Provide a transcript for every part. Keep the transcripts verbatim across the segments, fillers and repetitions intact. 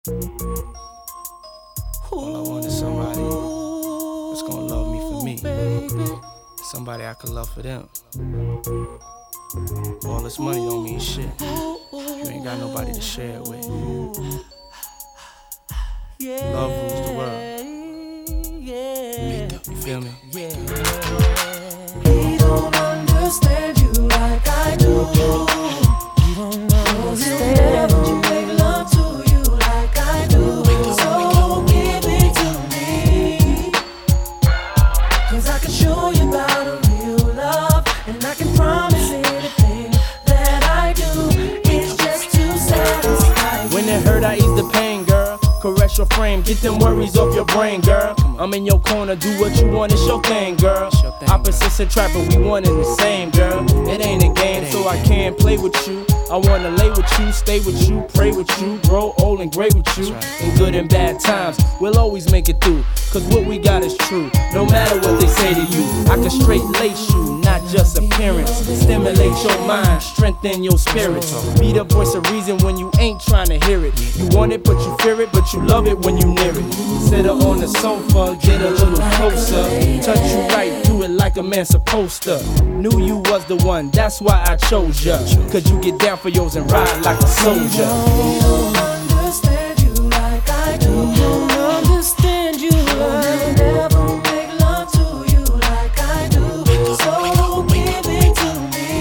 All I want is somebody that's gonna love me for me. Somebody I can love for them. All this money don't mean shit. You ain't got nobody to share it with. Love rules the world. You feel me? He don't understand you like I do. He don't understand you. Make love to you like I do. So give it to me, 'cause I can show you about a real love, and I can promise anything that I do is just to satisfy you. When it hurt, I ease the pain, girl. Caress your frame, get them worries off your brain, girl. I'm in your corner, do what you want, it's your thing, girl. Opposites attract, but we one and the same, girl. It ain't a game, so I can't play with you. I wanna lay with you, stay with you, pray with you, grow old and great with you. In good and bad times, we'll always make it through, 'cause what we got is true. No matter what they say to you, I can straight lace you, not just appearance. Stimulate your mind, strengthen your spirit. Be the voice of reason when you ain't trying to hear it. You want it, but you fear it, but you love it when you near it. Sit up on the sofa, get a little closer. Touch you right, do it like a man supposed to. Knew you was the one, that's why I chose ya. 'Cause you get down for yours and ride like a soldier. He don't understand you like I do. He don't understand you like never make love to you like I do. So give it to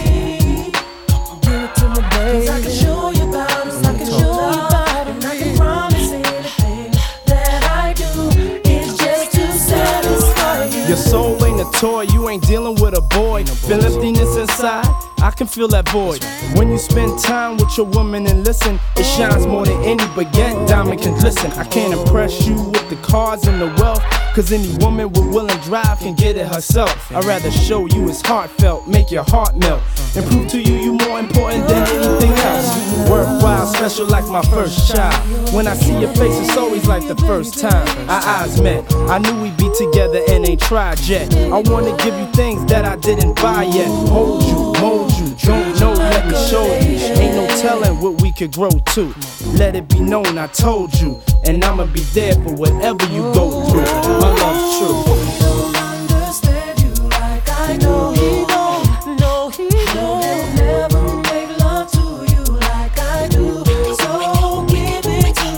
me, give it to me, baby. 'Cause I can show you about it, I can show you about it, and I can promise anything that I do is just to satisfy you. Your soul ain't a toy, you ain't dealing with a boy. Feel emptiness inside, I can feel that void. When you spend time with your woman and listen, it shines more than any baguette diamond can glisten. I can't impress you with the cars and the wealth, 'cause any woman with will and drive can get it herself. I'd rather show you it's heartfelt, make your heart melt, and prove to you you more important than anything else. Worthwhile, special like my first child. When I see your face, it's always like the first time our eyes met. I knew we'd be together and ain't tried yet. I wanna give you things that I didn't buy yet. Hold you, mold you, don't know, let me show you. Ain't no telling what we could grow to. Let it be known I told you, and I'ma be there for whatever you go through. My love's true. He don't understand you like I do. He don't, no, he don't. He'll never make love to you like I do. So give it to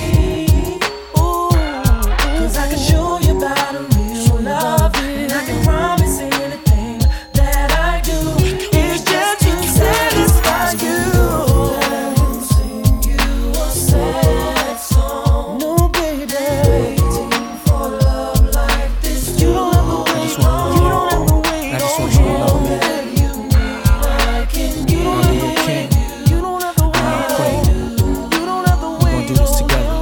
me, ooh, 'cause I can show you about a real love, and I can promise anything that I do is just to satisfy you. Sing you a sad song, no baby, waiting for love like this. You don't have to wait long. You don't have to wait I just want you to love me. You need I can give. I'm your king. You don't have to wait. You don't have to We're wait. gonna do this together.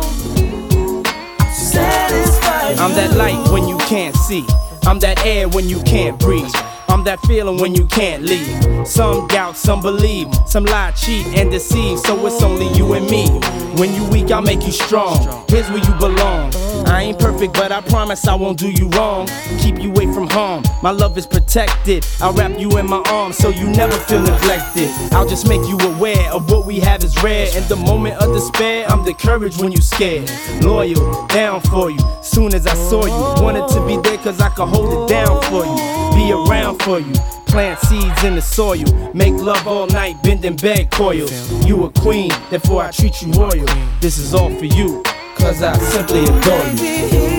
Satisfy you. I'm that light when you can't see. I'm that air when you can't breathe. I'm that feeling when you can't leave. Some doubt, some believe, some lie, cheat, and deceive. So it's only you and me. When you weak, I'll make you strong. Here's where you belong. I ain't perfect, but I promise I won't do you wrong. Keep you away from harm. My love is protected. I'll wrap you in my arms so you never feel neglected. I'll just make you aware of what we have is rare. In the moment of despair, I'm the courage when you scared. Loyal, down for you. Soon as I saw you, wanted to be there 'cause I could hold it down for you. Be around for you. Plant seeds in the soil. Make love all night, bending bed coils. You a queen, therefore I treat you royal. This is all for you, 'cause I simply adore you.